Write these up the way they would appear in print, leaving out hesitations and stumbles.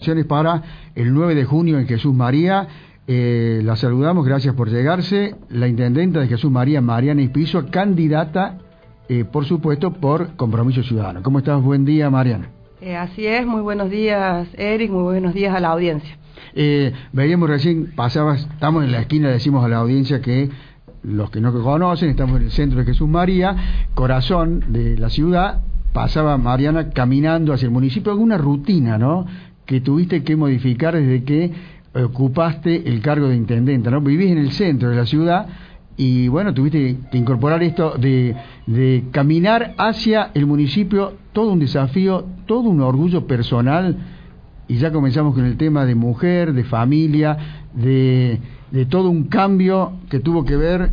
Para el 9 de junio en Jesús María. La saludamos, gracias por llegarse. La intendenta de Jesús María, Mariana Ispiso, candidata, por supuesto, por Compromiso Ciudadano. ¿Cómo estás? Buen día, Mariana. Así es, muy buenos días, Eric, muy buenos días a la audiencia. Veíamos recién, estamos en la esquina, decimos a la audiencia que los que no conocen, estamos en el centro de Jesús María, corazón de la ciudad. Pasaba Mariana caminando hacia el municipio, alguna rutina, ¿no?, que tuviste que modificar desde que ocupaste el cargo de intendenta, ¿no? Vivís en el centro de la ciudad y, bueno, tuviste que incorporar esto de caminar hacia el municipio, todo un desafío, todo un orgullo personal, y ya comenzamos con el tema de mujer, de familia, de todo un cambio que tuvo que ver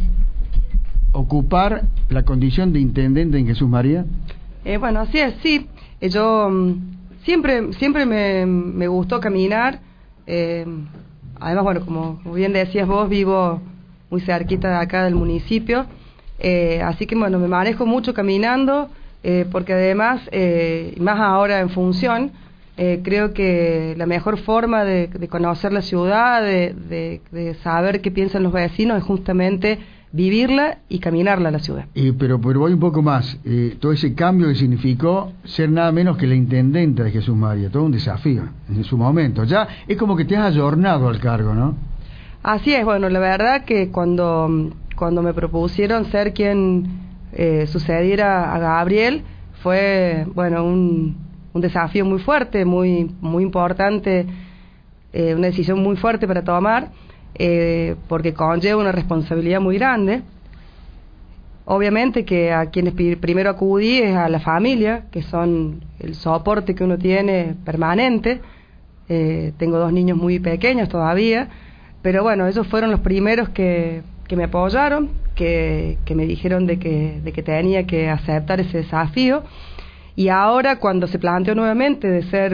ocupar la condición de intendente en Jesús María. Bueno, así es, sí. Yo siempre me gustó caminar. Además, bueno, como bien decías vos, vivo muy cerquita de acá del municipio. Así que, bueno, me manejo mucho caminando, porque además, más ahora en función, creo que la mejor forma de conocer la ciudad, de saber qué piensan los vecinos, es justamente vivirla y caminarla a la ciudad. Pero voy un poco más. Todo ese cambio que significó ser nada menos que la intendenta de Jesús María, todo un desafío en su momento. Ya es como que te has ayornado al cargo, ¿no? Así es. Bueno, la verdad que cuando me propusieron ser quien sucediera a Gabriel, fue, bueno, un desafío muy fuerte, muy importante, una decisión muy fuerte para tomar. Porque conlleva una responsabilidad muy grande. Obviamente que a quienes primero acudí es a la familia, que son el soporte que uno tiene permanente. Tengo 2 niños muy pequeños todavía, pero bueno, esos fueron los primeros que me apoyaron, que me dijeron de que tenía que aceptar ese desafío. Y ahora, cuando se planteó nuevamente de ser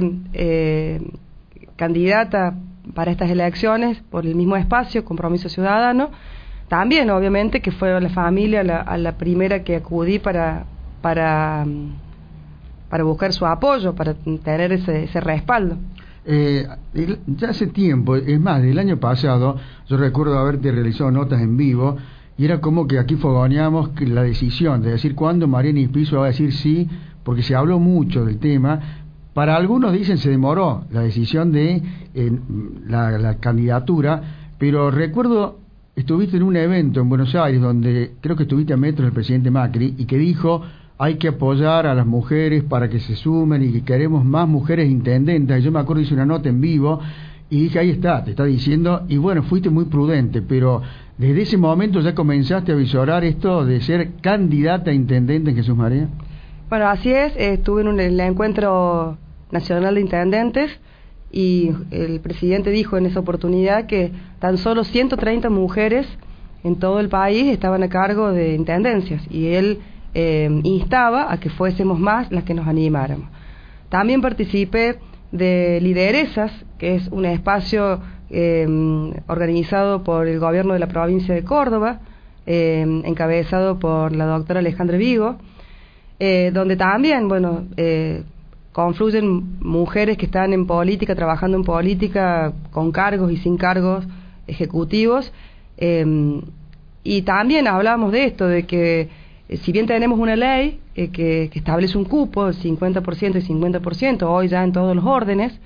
candidata para estas elecciones por el mismo espacio, Compromiso Ciudadano, también obviamente que fue la familia a la primera que acudí para buscar su apoyo, para tener ese respaldo. Ya hace tiempo, es más, del año pasado, yo recuerdo haberte realizado notas en vivo, y era como que aquí fogoneamos la decisión de decir cuándo Mariana Ispiso va a decir sí, porque se habló mucho del tema. Para algunos dicen se demoró la decisión de la candidatura, pero recuerdo, estuviste en un evento en Buenos Aires donde creo que estuviste a metros del presidente Macri y que dijo hay que apoyar a las mujeres para que se sumen y que queremos más mujeres intendentas. Y yo me acuerdo, hice una nota en vivo y dije, ahí está, te está diciendo, y bueno, fuiste muy prudente, pero desde ese momento ya comenzaste a visorar esto de ser candidata a intendente en Jesús María. Bueno, así es, estuve en el encuentro nacional de intendentes y el presidente dijo en esa oportunidad que tan solo 130 mujeres en todo el país estaban a cargo de intendencias y él instaba a que fuésemos más las que nos animáramos. También participé de Lideresas, que es un espacio organizado por el gobierno de la provincia de Córdoba, encabezado por la doctora Alejandra Vigo, donde también, bueno, confluyen mujeres que están en política, trabajando en política, con cargos y sin cargos ejecutivos, y también hablamos de esto, de que si bien tenemos una ley que establece un cupo, el 50% y 50%, hoy ya en todos los órdenes,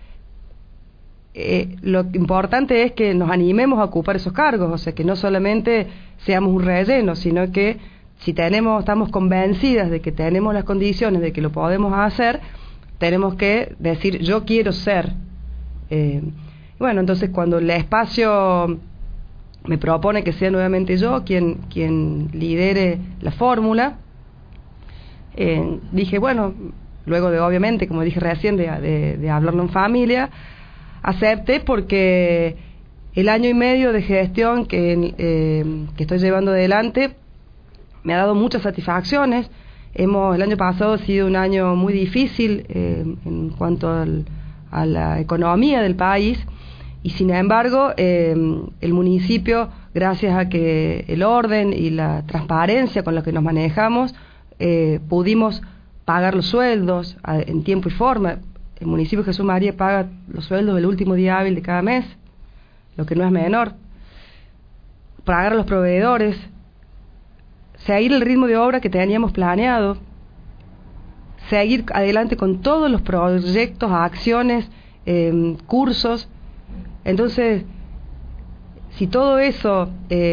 lo importante es que nos animemos a ocupar esos cargos, o sea, que no solamente seamos un relleno, sino que si estamos convencidas de que tenemos las condiciones de que lo podemos hacer, tenemos que decir, yo quiero ser. Bueno, entonces cuando el espacio me propone que sea nuevamente yo quien lidere la fórmula, dije, bueno, luego de, obviamente, como dije recién, de hablarlo en familia, acepté, porque el año y medio de gestión que estoy llevando adelante me ha dado muchas satisfacciones. El año pasado ha sido un año muy difícil en cuanto a la economía del país, y sin embargo el municipio, gracias a que el orden y la transparencia con la que nos manejamos, pudimos pagar los sueldos en tiempo y forma. el municipio de Jesús María paga los sueldos del último día hábil de cada mes, lo que no es menor. Pagar a los proveedores, seguir el ritmo de obra que teníamos planeado, seguir adelante con todos los proyectos, acciones, cursos. Entonces, si todo eso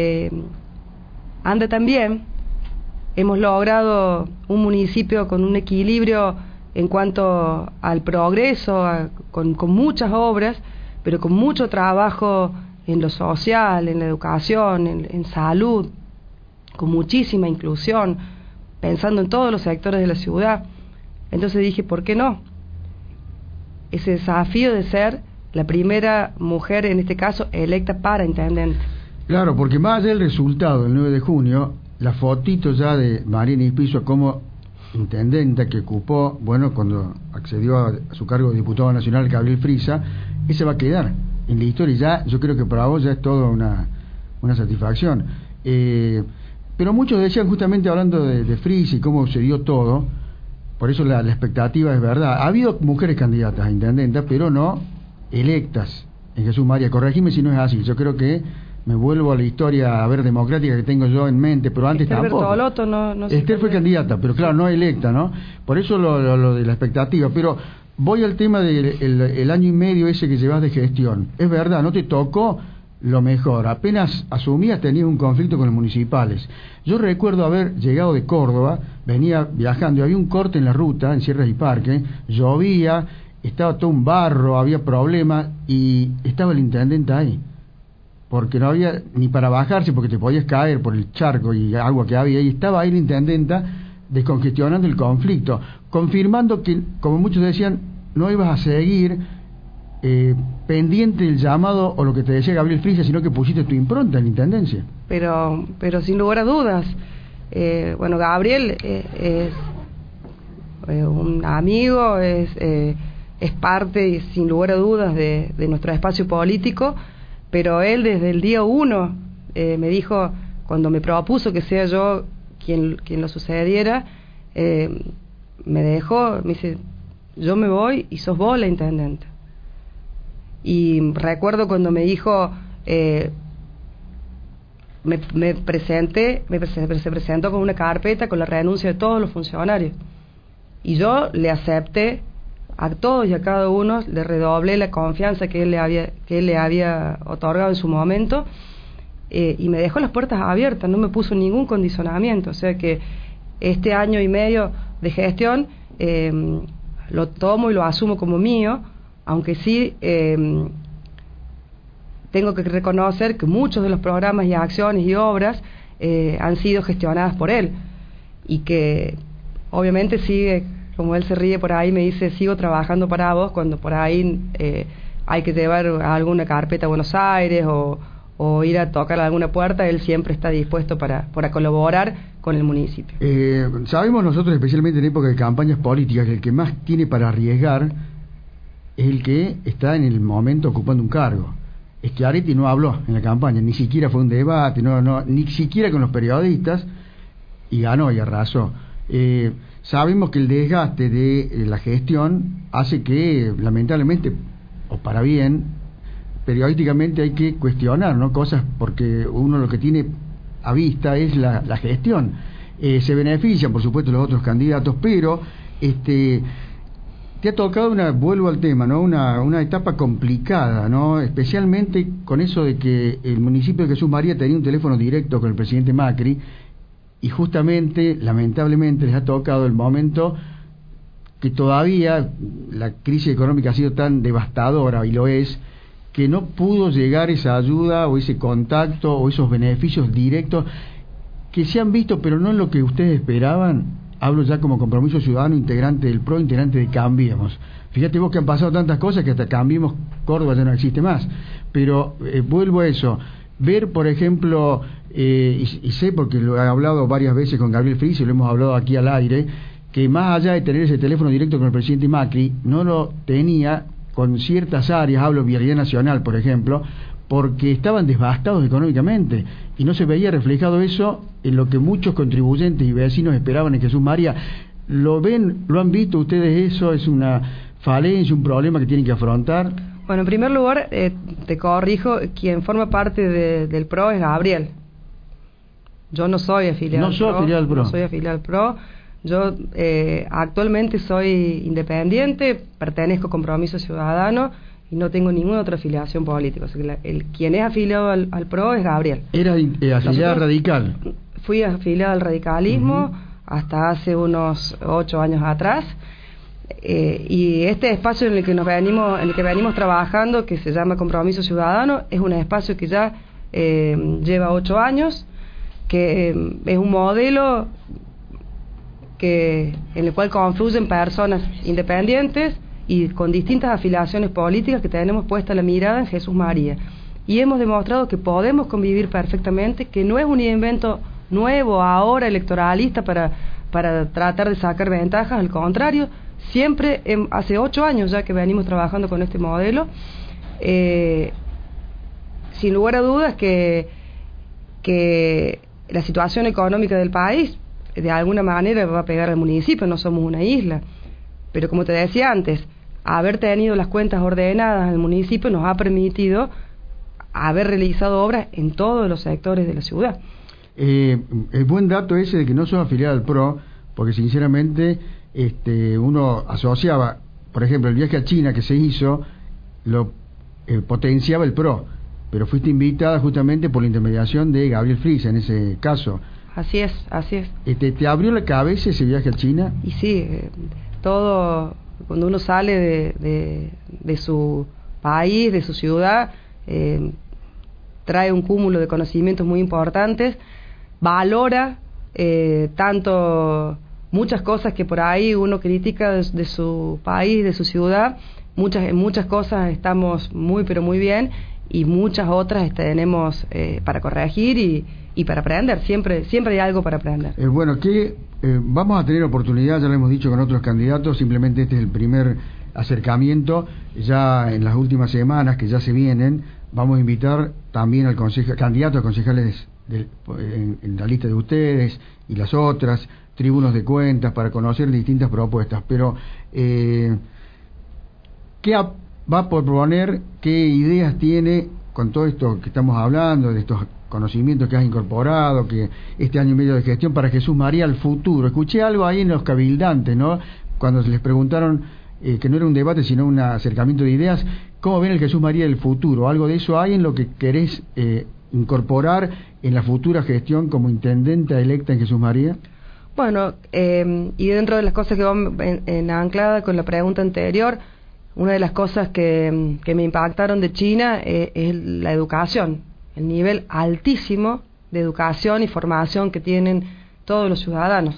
anda tan bien, hemos logrado un municipio con un equilibrio en cuanto al progreso, con muchas obras, pero con mucho trabajo en lo social, en la educación, en salud, con muchísima inclusión, pensando en todos los sectores de la ciudad. Entonces dije, ¿por qué no? Ese desafío de ser la primera mujer, en este caso, electa para intendente. Claro, porque más allá del resultado del 9 de junio, la fotito ya de Mariana Ispiso como intendenta que ocupó, bueno, cuando accedió a su cargo de diputado nacional, Gabriel Frisa, ese va a quedar en la historia. Ya, yo creo que para vos ya es toda una satisfacción. Pero muchos decían, justamente hablando de Frisa y cómo se dio todo, por eso la expectativa es verdad. Ha habido mujeres candidatas a intendentas, pero no electas en Jesús María. Corregime si no es así. Yo creo que me vuelvo a la historia, a ver, democrática que tengo yo en mente, pero antes Esther tampoco. Bertolotto no Esther fue candidata, pero claro, no electa, ¿no? Por eso lo de la expectativa. Pero voy al tema del año y medio ese que llevas de gestión. Es verdad, no te tocó lo mejor. Apenas asumías, tenías un conflicto con los municipales. Yo recuerdo haber llegado de Córdoba, venía viajando y había un corte en la ruta, en Sierras y Parque, llovía, estaba todo un barro, había problemas y estaba el intendente ahí. Porque no había ni para bajarse, porque te podías caer por el charco y agua que había, y estaba ahí la intendenta descongestionando el conflicto, confirmando que, como muchos decían, no ibas a seguir pendiente del llamado o lo que te decía Gabriel Frisa, sino que pusiste tu impronta en la intendencia. Pero sin lugar a dudas, bueno, Gabriel es un amigo, es parte, sin lugar a dudas, de nuestro espacio político. Pero él desde el día 1 me dijo, cuando me propuso que sea yo quien lo sucediera, me dice, yo me voy y sos vos la intendente. Y recuerdo cuando me dijo, se presentó con una carpeta con la renuncia de todos los funcionarios. Y yo le acepté a todos y a cada uno, le redoblé la confianza que él le había otorgado en su momento, y me dejó las puertas abiertas, no me puso ningún condicionamiento. O sea que este año y medio de gestión lo tomo y lo asumo como mío, aunque sí tengo que reconocer que muchos de los programas y acciones y obras han sido gestionadas por él, y que obviamente sigue, como él se ríe por ahí, me dice, sigo trabajando para vos, cuando por ahí hay que llevar alguna carpeta a Buenos Aires o ir a tocar alguna puerta, él siempre está dispuesto para colaborar con el municipio. Sabemos nosotros, especialmente en época de campañas políticas, que el que más tiene para arriesgar es el que está en el momento ocupando un cargo. Schiaretti no habló en la campaña, ni siquiera fue un debate, ni siquiera con los periodistas, y ganó y arrasó. Sabemos que el desgaste de la gestión hace que, lamentablemente, o para bien, periodísticamente hay que cuestionar, ¿no?, cosas, porque uno lo que tiene a vista es la gestión. Se benefician, por supuesto, los otros candidatos, pero te ha tocado vuelvo al tema, ¿no?, una etapa complicada, ¿no?, especialmente con eso de que el municipio de Jesús María tenía un teléfono directo con el presidente Macri. Y justamente, lamentablemente, les ha tocado el momento que todavía la crisis económica ha sido tan devastadora, y lo es, que no pudo llegar esa ayuda o ese contacto o esos beneficios directos que se han visto, pero no en lo que ustedes esperaban. Hablo ya como Compromiso Ciudadano, integrante del PRO, integrante de Cambiemos. Fíjate vos que han pasado tantas cosas que hasta Cambiemos Córdoba ya no existe más. Pero vuelvo a eso. Ver, por ejemplo, y sé porque lo he hablado varias veces con Gabriel Frisa y lo hemos hablado aquí al aire, que más allá de tener ese teléfono directo con el presidente Macri, no lo tenía con ciertas áreas, hablo Vialidad Nacional, por ejemplo, porque estaban devastados económicamente y no se veía reflejado eso en lo que muchos contribuyentes y vecinos esperaban en Jesús María. ¿Lo ven, lo han visto ustedes eso? Es una falencia, un problema que tienen que afrontar? Bueno, en primer lugar, te corrijo, quien forma parte del PRO es Gabriel. Yo no soy afiliado al PRO. No soy afiliado al PRO. Yo actualmente soy independiente, pertenezco a Compromiso Ciudadano y no tengo ninguna otra afiliación política. O sea que quien es afiliado al PRO es Gabriel. ¿Era afiliada radical? Fui afiliada al radicalismo hasta hace unos 8 años atrás. Y este espacio en el que venimos trabajando, que se llama Compromiso Ciudadano, es un espacio que ya lleva 8 años, que es un modelo en el cual confluyen personas independientes y con distintas afiliaciones políticas que tenemos puesta la mirada en Jesús María. Y hemos demostrado que podemos convivir perfectamente, que no es un invento nuevo ahora electoralista para tratar de sacar ventajas, al contrario, siempre hace 8 años ya que venimos trabajando con este modelo. Sin lugar a dudas que la situación económica del país de alguna manera va a pegar al municipio, no somos una isla, pero como te decía antes, haber tenido las cuentas ordenadas en el municipio nos ha permitido haber realizado obras en todos los sectores de la ciudad. El buen dato ese de que no son afiliados al PRO, porque sinceramente uno asociaba, por ejemplo, el viaje a China que se hizo, lo potenciaba el PRO, pero fuiste invitada justamente por la intermediación de Gabriel Friese en ese caso. Así es. ¿Te abrió la cabeza ese viaje a China? Y sí, todo, cuando uno sale de su país, de su ciudad, trae un cúmulo de conocimientos muy importantes, valora tanto muchas cosas que por ahí uno critica de su país, de su ciudad, en muchas cosas estamos muy pero muy bien, y muchas otras tenemos para corregir y para aprender. Siempre hay algo para aprender. Bueno, que vamos a tener oportunidad, ya lo hemos dicho con otros candidatos, simplemente este es el primer acercamiento. Ya en las últimas semanas que ya se vienen, vamos a invitar también al candidato a concejales en la lista de ustedes y las otras, tribunos de cuentas, para conocer distintas propuestas. Pero ¿qué va a proponer? ¿Qué ideas tiene con todo esto que estamos hablando, de estos conocimientos que has incorporado, que este año y medio de gestión para Jesús María al futuro? Escuché algo ahí en los cabildantes, ¿no? Cuando les preguntaron que no era un debate sino un acercamiento de ideas, ¿cómo ven el Jesús María del futuro? ¿Algo de eso hay en lo que querés incorporar en la futura gestión como intendenta electa en Jesús María? Bueno, y dentro de las cosas que van anclada con la pregunta anterior, una de las cosas que me impactaron de China es la educación, el nivel altísimo de educación y formación que tienen todos los ciudadanos.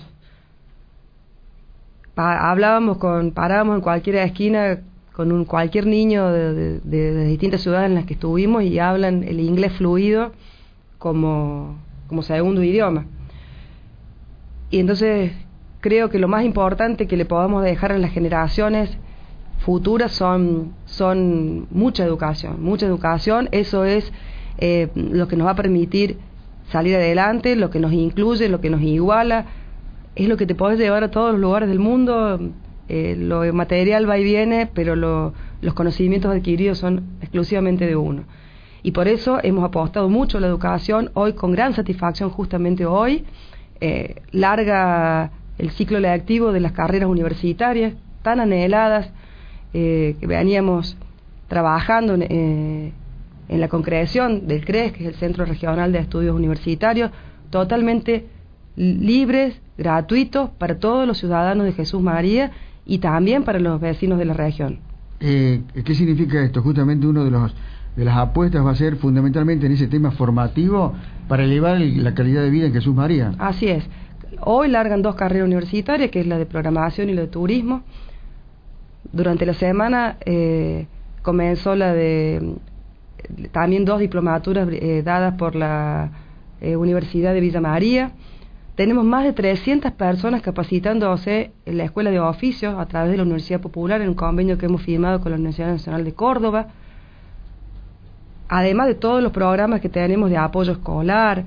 Parábamos en cualquier esquina con cualquier niño de distintas ciudades en las que estuvimos y hablan el inglés fluido como segundo idioma. Y entonces creo que lo más importante que le podamos dejar a las generaciones futuras son mucha educación. Eso es lo que nos va a permitir salir adelante, lo que nos incluye, lo que nos iguala, es lo que te podés llevar a todos los lugares del mundo. Lo material va y viene, pero los conocimientos adquiridos son exclusivamente de uno. Y por eso hemos apostado mucho a la educación, hoy con gran satisfacción, justamente hoy, larga el ciclo lectivo de las carreras universitarias, tan anheladas, que veníamos trabajando en la concreción del CRES, que es el Centro Regional de Estudios Universitarios, totalmente libres, gratuitos para todos los ciudadanos de Jesús María y también para los vecinos de la región. ¿Qué significa esto? Justamente uno de las apuestas va a ser fundamentalmente en ese tema formativo para elevar la calidad de vida en Jesús María. Así es. Hoy largan 2 carreras universitarias, que es la de programación y la de turismo. Durante la semana comenzó la de también 2 diplomaturas dadas por la Universidad de Villa María. Tenemos más de 300 personas capacitándose en la Escuela de Oficios a través de la Universidad Popular en un convenio que hemos firmado con la Universidad Nacional de Córdoba. Además de todos los programas que tenemos de apoyo escolar,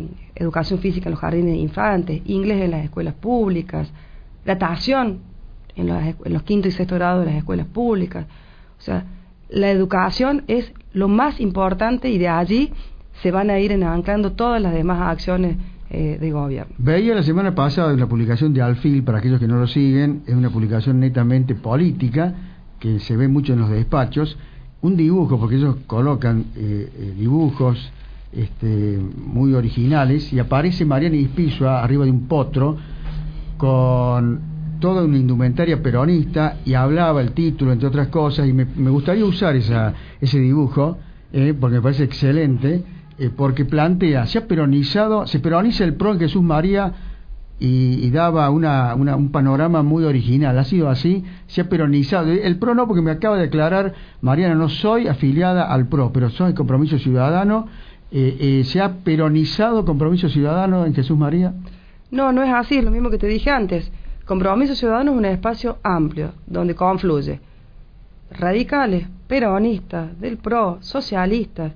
educación física en los jardines de infantes, inglés en las escuelas públicas, natación en los quinto y sexto grados de las escuelas públicas. O sea, la educación es lo más importante y de allí se van a ir enancando todas las demás acciones de gobierno. Veía la semana pasada la publicación de Alfil, para aquellos que no lo siguen, es una publicación netamente política, que se ve mucho en los despachos, un dibujo, porque ellos colocan dibujos muy originales, y aparece Mariana Ispizua arriba de un potro, con toda una indumentaria peronista, y hablaba el título, entre otras cosas, y me gustaría usar ese dibujo, porque me parece excelente, porque plantea, se peroniza el PRO en Jesús María, y daba un panorama muy original. Ha sido así, se ha peronizado. El PRO no, porque me acaba de aclarar Mariana, no soy afiliada al PRO, pero soy Compromiso Ciudadano. ¿Se ha peronizado Compromiso Ciudadano en Jesús María? No, no es así, es lo mismo que te dije antes. Compromiso Ciudadano es un espacio amplio, donde confluye radicales, peronistas, del PRO, socialistas,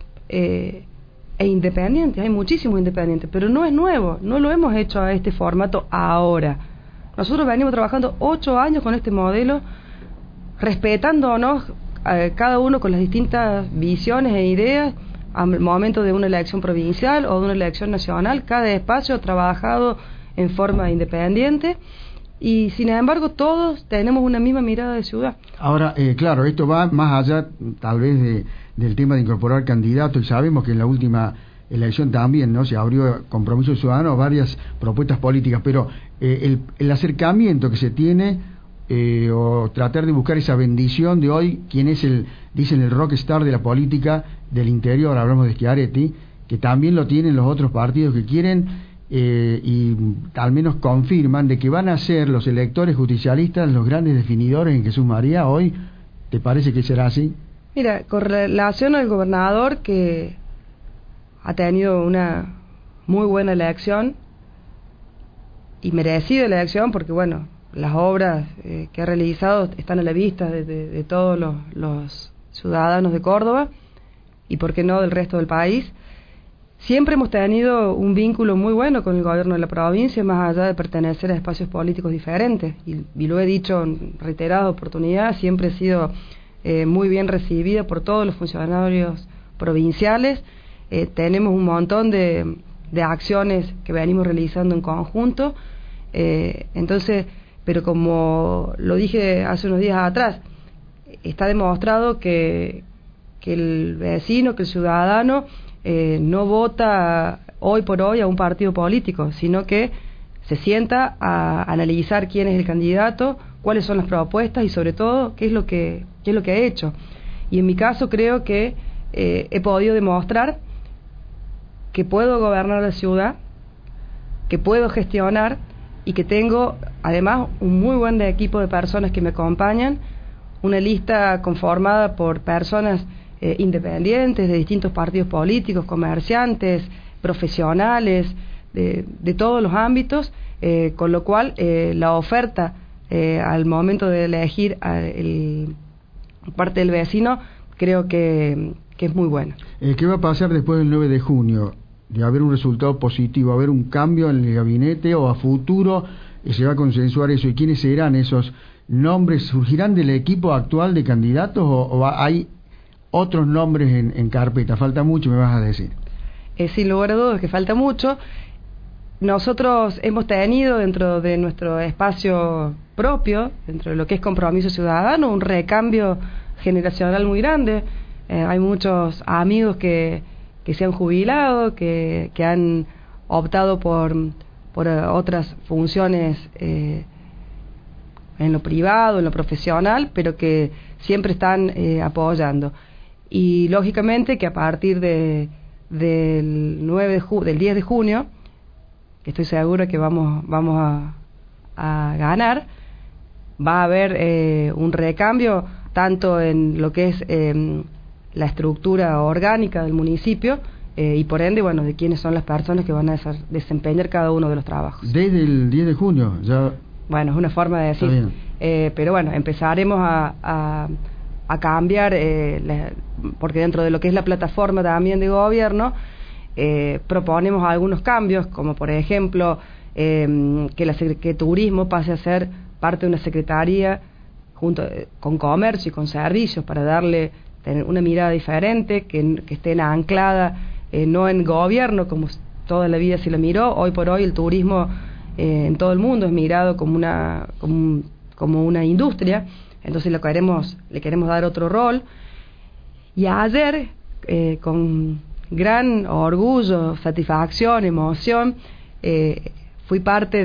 e independientes. Hay muchísimos independientes, pero no es nuevo, no lo hemos hecho a este formato ahora. Nosotros venimos trabajando 8 años con este modelo, respetándonos cada uno con las distintas visiones e ideas al momento de una elección provincial o de una elección nacional. Cada espacio ha trabajado en forma independiente y sin embargo todos tenemos una misma mirada de ciudad. Ahora, claro, esto va más allá tal vez del tema de incorporar candidatos, y sabemos que en la última elección también, ¿no?, se abrió Compromiso Ciudadano a varias propuestas políticas, pero el acercamiento que se tiene, o tratar de buscar esa bendición de hoy, quien es dicen el rockstar de la política del interior, hablamos de Schiaretti, que también lo tienen los otros partidos que quieren, y al menos confirman de que van a ser los electores justicialistas los grandes definidores en Jesús María hoy. ¿Te parece que será así? Mira, con relación al gobernador, que ha tenido una muy buena elección y merecida elección, porque bueno, las obras que ha realizado están a la vista de todos los ciudadanos de Córdoba y por qué no del resto del país. Siempre hemos tenido un vínculo muy bueno con el gobierno de la provincia, más allá de pertenecer a espacios políticos diferentes, y lo he dicho en reiteradas oportunidades, siempre he sido muy bien recibida por todos los funcionarios provinciales. Tenemos un montón de acciones que venimos realizando en conjunto, entonces, pero como lo dije hace unos días atrás, está demostrado que el vecino, que el ciudadano no vota hoy por hoy a un partido político, sino que se sienta a analizar quién es el candidato, cuáles son las propuestas y sobre todo qué es lo que ha hecho. Y en mi caso creo que he podido demostrar que puedo gobernar la ciudad, que puedo gestionar y que tengo además un muy buen equipo de personas que me acompañan, una lista conformada por personas independientes de distintos partidos políticos, comerciantes, profesionales, de todos los ámbitos, con lo cual la oferta al momento de elegir parte del vecino creo que es muy buena. ¿Qué va a pasar después del 9 de junio? De haber un resultado positivo, haber un cambio en el gabinete, o a futuro se va a consensuar eso, y quiénes serán esos nombres, surgirán del equipo actual de candidatos o hay otros nombres en carpeta. Falta mucho, me vas a decir. Sin lugar a dudas que falta mucho. Nosotros hemos tenido dentro de nuestro espacio propio, dentro de lo que es Compromiso Ciudadano, un recambio generacional muy grande. Hay muchos amigos que se han jubilado, que han optado por otras funciones en lo privado, en lo profesional, pero que siempre están apoyando. Y lógicamente que a partir del 10 de junio, que estoy segura que vamos a ganar, va a haber un recambio tanto en lo que es la estructura orgánica del municipio y por ende, bueno, de quiénes son las personas que van a desempeñar cada uno de los trabajos. Desde el 10 de junio ya. Bueno, es una forma de decir, pero bueno, empezaremos a cambiar, porque dentro de lo que es la plataforma también de gobierno, proponemos algunos cambios, como por ejemplo que turismo pase a ser parte de una secretaría junto con comercio y con servicios para tener una mirada diferente, que esté anclada no en gobierno como toda la vida se lo miró. Hoy por hoy el turismo en todo el mundo es mirado como una industria, entonces le queremos dar otro rol. Y ayer, con gran orgullo, satisfacción, emoción, fui parte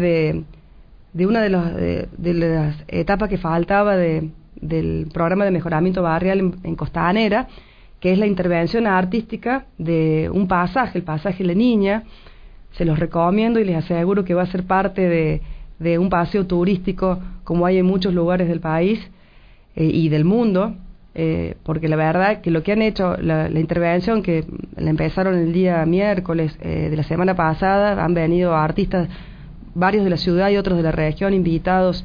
de una de las etapas que faltaba del programa de mejoramiento barrial en Costanera, que es la intervención artística de un pasaje, el pasaje La Niña. Se los recomiendo y les aseguro que va a ser parte de un paseo turístico como hay en muchos lugares del país y del mundo, porque la verdad que lo que han hecho, la intervención que la empezaron el día miércoles de la semana pasada, han venido artistas, varios de la ciudad y otros de la región, invitados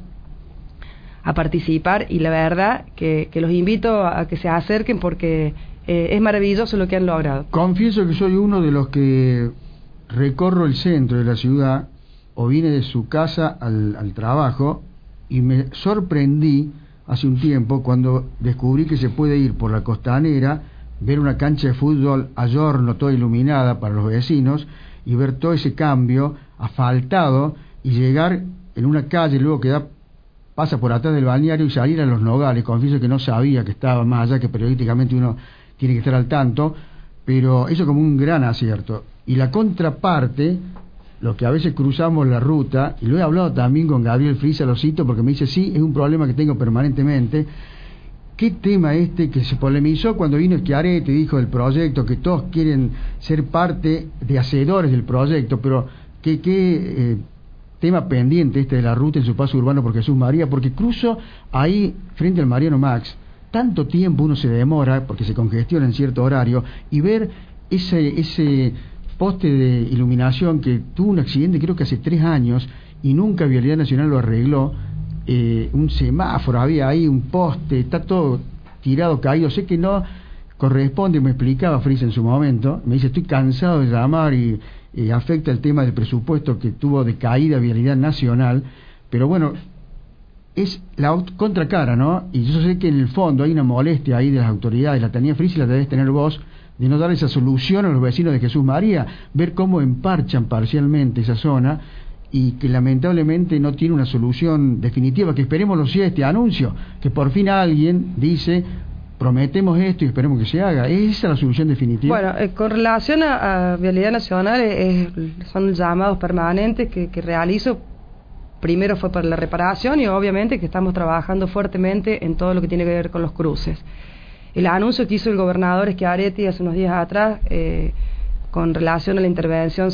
a participar, y la verdad que los invito a que se acerquen porque es maravilloso lo que han logrado. Confieso que soy uno de los que recorro el centro de la ciudad o vine de su casa al trabajo, y me sorprendí hace un tiempo cuando descubrí que se puede ir por la Costanera, ver una cancha de fútbol a giorno toda iluminada para los vecinos y ver todo ese cambio asfaltado, y llegar en una calle luego que pasa por atrás del balneario y salir a Los Nogales. Confieso que no sabía que estaba, más allá que periodísticamente uno tiene que estar al tanto, pero eso como un gran acierto. Y la contraparte, los que a veces cruzamos la ruta, y lo he hablado también con Gabriel Frisa, lo cito porque me dice, sí, es un problema que tengo permanentemente. ¿Qué tema que se polemizó cuando vino Schiaretti y dijo del proyecto, que todos quieren ser parte de hacedores del proyecto, pero qué tema pendiente de la ruta en su paso urbano por Jesús María? Porque cruzo ahí frente al Mariano Max, tanto tiempo uno se demora porque se congestiona en cierto horario, y ver ese poste de iluminación que tuvo un accidente creo que hace 3 años y nunca Vialidad Nacional lo arregló, un semáforo había ahí, un poste, está todo tirado, caído, sé que no corresponde, me explicaba Frisa en su momento, me dice, estoy cansado de llamar y afecta el tema del presupuesto que tuvo de caída Vialidad Nacional, pero bueno, es la contracara, ¿no? Y yo sé que en el fondo hay una molestia ahí de las autoridades, la tenía Frisa y la debes tener vos, de no dar esa solución a los vecinos de Jesús María, ver cómo emparchan parcialmente esa zona y que lamentablemente no tiene una solución definitiva, que esperemos lo sea este anuncio, que por fin alguien dice, prometemos esto y esperemos que se haga. ¿Es esa la solución definitiva? Bueno, con relación a Vialidad Nacional, son llamados permanentes que realizo. Primero fue para la reparación y obviamente que estamos trabajando fuertemente en todo lo que tiene que ver con los cruces. El anuncio que hizo el gobernador Schiaretti hace unos días atrás con relación a la intervención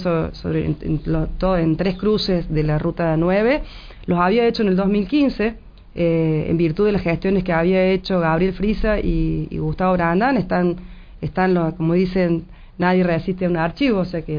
en 3 cruces de la Ruta 9, los había hecho en el 2015 en virtud de las gestiones que había hecho Gabriel Frisa y Gustavo Brandán. Están como dicen, nadie resiste a un archivo, o sea que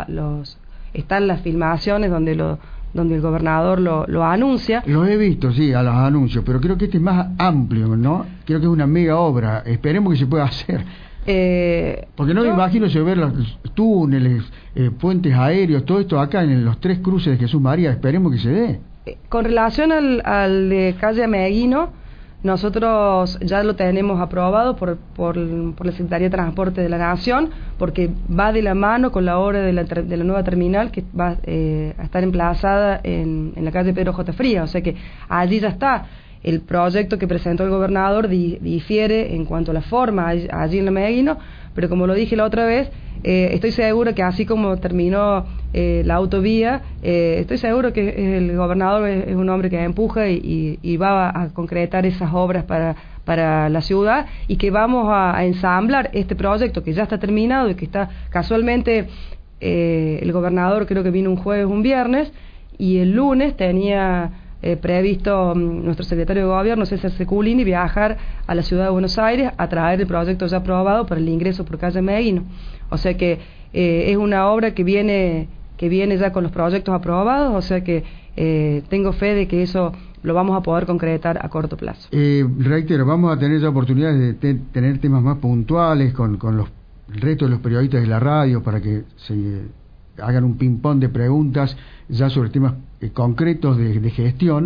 están las filmaciones donde el gobernador lo anuncia. Lo he visto, sí, a los anuncios, pero creo que este es más amplio, ¿no? Creo que es una mega obra, esperemos que se pueda hacer. Porque no me imagino yo ver los túneles, puentes aéreos, todo esto acá en los 3 cruces de Jesús María, esperemos que se dé. Con relación al de calle Ameguino, nosotros ya lo tenemos aprobado por la Secretaría de Transporte de la Nación, porque va de la mano con la obra de la nueva terminal que va a estar emplazada en la calle Pedro J. Frías, o sea que allí ya está. El proyecto que presentó el gobernador difiere en cuanto a la forma allí en la Ameguino, pero como lo dije la otra vez, estoy seguro que así como terminó la autovía, estoy seguro que el gobernador es un hombre que empuja y va a concretar esas obras para la ciudad, y que vamos a ensamblar este proyecto que ya está terminado y que está casualmente, el gobernador creo que vino un jueves, un viernes, y el lunes tenía previsto nuestro secretario de gobierno César Seculini viajar a la ciudad de Buenos Aires a traer el proyecto ya aprobado para el ingreso por calle Ameguino. O sea que es una obra que viene ya con los proyectos aprobados, o sea que tengo fe de que eso lo vamos a poder concretar a corto plazo. Reitero, vamos a tener ya oportunidades de tener temas más puntuales con el resto de los periodistas de la radio para que se hagan un ping-pong de preguntas ya sobre temas concretos de gestión.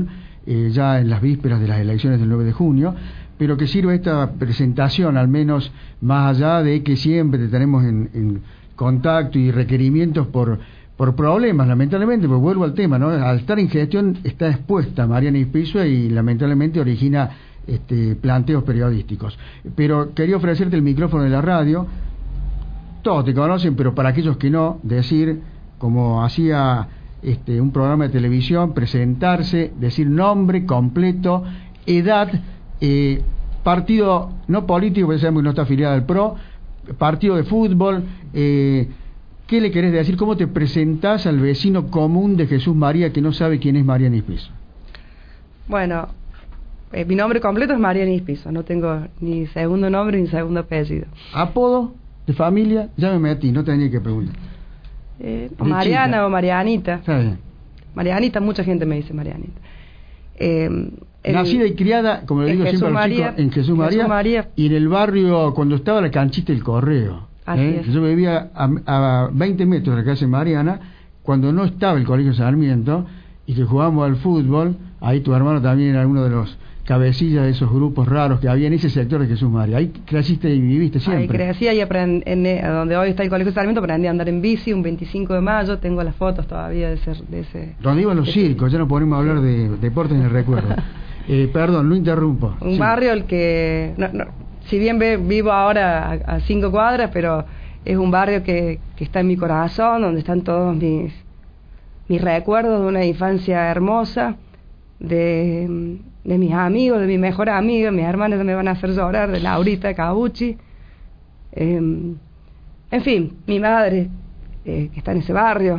ya en las vísperas de las elecciones del 9 de junio, pero que sirva esta presentación, al menos más allá de que siempre tenemos en contacto y requerimientos por problemas, lamentablemente, pues vuelvo al tema, ¿no? Al estar en gestión está expuesta Mariana Ispizua y lamentablemente origina planteos periodísticos. Pero quería ofrecerte el micrófono de la radio. Todos te conocen, pero para aquellos que no, decir, como hacía un programa de televisión, presentarse, decir nombre completo, edad, partido no político, porque sabemos que no está afiliado al PRO, partido de fútbol, ¿qué le querés decir? ¿Cómo te presentás al vecino común de Jesús María que no sabe quién es Mariana Ispizua? Bueno, mi nombre completo es Mariana Ispizua, no tengo ni segundo nombre ni segundo apellido. ¿Apodo de familia? Ya me metí, no tenía que preguntar. Mariana chica. O Marianita. Está bien. Marianita, mucha gente me dice Marianita. Nacida y criada, como le digo siempre a los chicos, en Jesús María, y en el barrio, cuando estaba la canchita del Correo. Yo vivía a 20 metros de la casa de Mariana, cuando no estaba el Colegio Sarmiento, y que jugábamos al fútbol. Ahí tu hermano también era uno de los cabecillas de esos grupos raros que había en ese sector de Jesús María. Ahí creciste y viviste siempre. Ahí crecí y aprendí, donde hoy está el Colegio Sarmiento, aprendí a andar en bici un 25 de mayo, tengo las fotos todavía de ese... Donde iban los circos, ya no podemos hablar de deportes en el recuerdo. Perdón, lo interrumpo. Un barrio el que... si bien vivo ahora a 5 cuadras, pero es un barrio que está en mi corazón, donde están todos mis recuerdos de una infancia hermosa, de mis amigos, de mi mejor amiga, mis hermanas me van a hacer llorar, de Laurita Cabucci, en fin, mi madre, que está en ese barrio.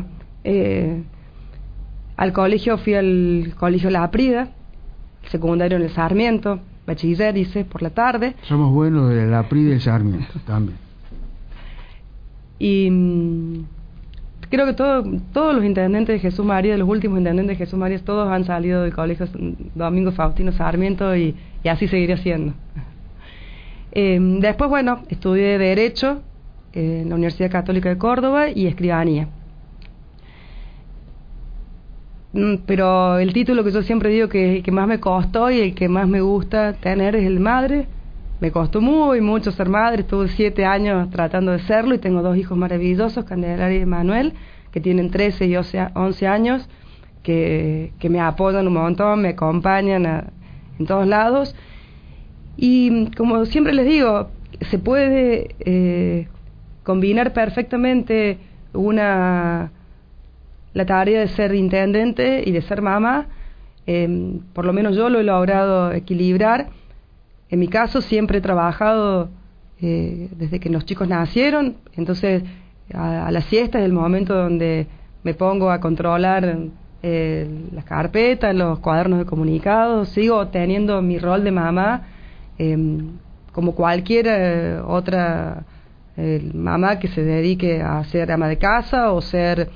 Al colegio fui al colegio La Aprida, secundario en el Sarmiento, bachiller hice por la tarde. Somos buenos de La Aprida y el Sarmiento también. Y creo que todos los intendentes de Jesús María, los últimos intendentes de Jesús María, todos han salido del colegio Domingo Faustino Sarmiento y así seguiré siendo. Después, bueno, estudié Derecho en la Universidad Católica de Córdoba y Escribanía. Pero el título que yo siempre digo que más me costó y el que más me gusta tener es el de madre. Me costó mucho ser madre, estuve 7 años tratando de serlo y tengo 2 hijos maravillosos, Candelaria y Manuel, que tienen 13 y 11 años, que me apoyan un montón, me acompañan en todos lados. Y como siempre les digo, se puede combinar perfectamente la tarea de ser intendente y de ser mamá. Por lo menos yo lo he logrado equilibrar. En mi caso siempre he trabajado desde que los chicos nacieron, entonces a la siesta es el momento donde me pongo a controlar las carpetas, los cuadernos de comunicados, sigo teniendo mi rol de mamá como cualquier otra mamá que se dedique a ser ama de casa o ser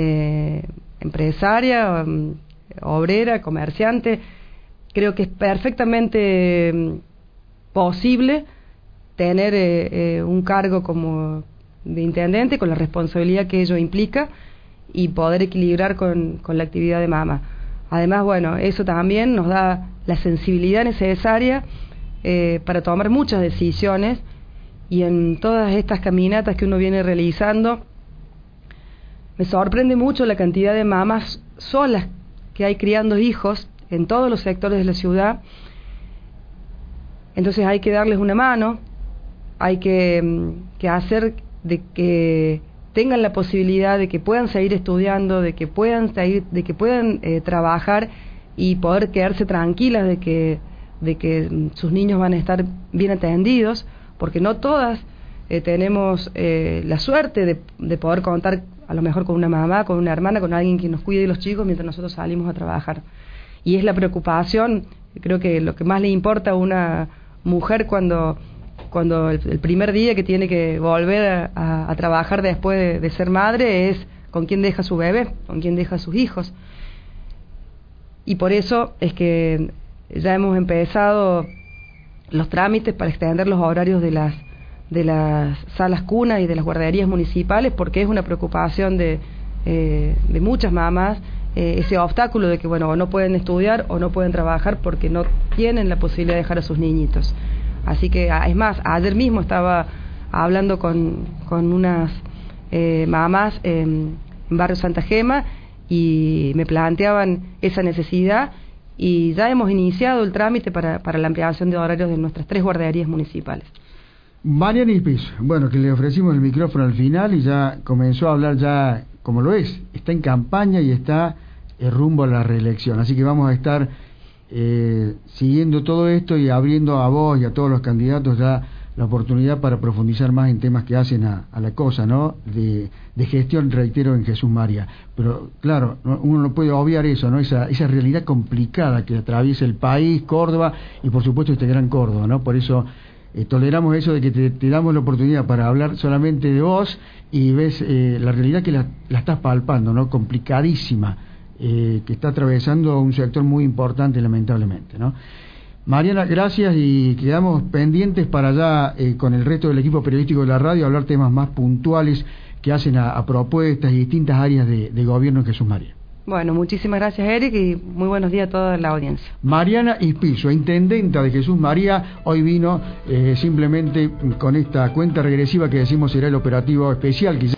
empresaria, obrera, comerciante. Creo que es perfectamente posible tener un cargo como de intendente con la responsabilidad que ello implica y poder equilibrar con la actividad de mamá. Además, bueno, eso también nos da la sensibilidad necesaria para tomar muchas decisiones, y en todas estas caminatas que uno viene realizando me sorprende mucho la cantidad de mamás solas que hay criando hijos en todos los sectores de la ciudad. Entonces hay que darles una mano, hay que hacer de que tengan la posibilidad de que puedan seguir estudiando, de que puedan trabajar y poder quedarse tranquilas de que sus niños van a estar bien atendidos, porque no todas tenemos la suerte de poder contar a lo mejor con una mamá, con una hermana, con alguien que nos cuide de los chicos mientras nosotros salimos a trabajar. Y es la preocupación, creo que lo que más le importa a una mujer cuando el primer día que tiene que volver a trabajar después de ser madre es con quién deja su bebé, con quién deja sus hijos. Y por eso es que ya hemos empezado los trámites para extender los horarios de las salas cuna y de las guarderías municipales, porque es una preocupación de muchas mamás ese obstáculo de que, bueno, o no pueden estudiar o no pueden trabajar porque no tienen la posibilidad de dejar a sus niñitos. Así que, es más, ayer mismo estaba hablando con unas mamás en Barrio Santa Gema y me planteaban esa necesidad y ya hemos iniciado el trámite para la ampliación de horarios de nuestras 3 guarderías municipales. Mariana Ispiso, bueno, que le ofrecimos el micrófono al final y ya comenzó a hablar ya como lo es, está en campaña y está rumbo a la reelección, así que vamos a estar siguiendo todo esto y abriendo a vos y a todos los candidatos ya la oportunidad para profundizar más en temas que hacen a la cosa, ¿no? De gestión, reitero, en Jesús María. Pero claro, uno no puede obviar eso, ¿no? Esa realidad complicada que atraviesa el país, Córdoba y por supuesto este gran Córdoba, ¿no? Por eso toleramos eso de que te damos la oportunidad para hablar solamente de vos y ves la realidad que la estás palpando, ¿no? Complicadísima, que está atravesando un sector muy importante, lamentablemente, ¿no? Mariana, gracias y quedamos pendientes para ya con el resto del equipo periodístico de la radio hablar temas más puntuales que hacen a propuestas y distintas áreas de gobierno en Jesús María. Bueno, muchísimas gracias, Eric, y muy buenos días a toda la audiencia. Mariana Ispiso, intendenta de Jesús María, hoy vino simplemente con esta cuenta regresiva que decimos será el operativo especial que